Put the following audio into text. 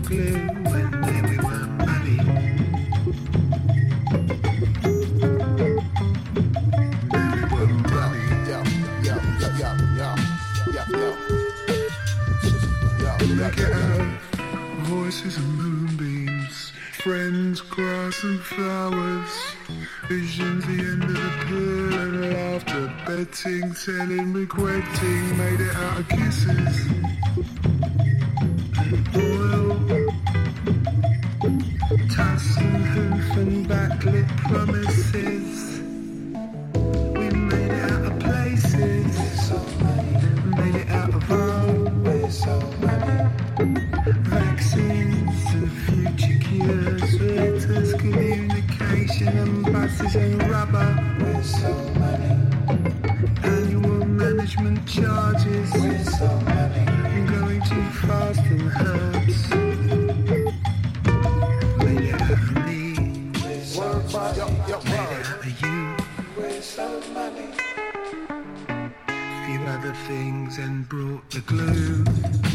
glue when we weren't money. Then we weren't money. Look at our voices and moonbeams, friends, grass and flowers, visions, the end of the pool and laughter, betting, selling, regretting, made it out of kisses and oil, tussle, hoof and backlit promises. We made it out of places, made it out of home, vaccines and future cures, letters, communication and buses and rubber. Annual management charges, going too fast and herbs. Made it out of me, made it out of you. Few other things and brought the glue.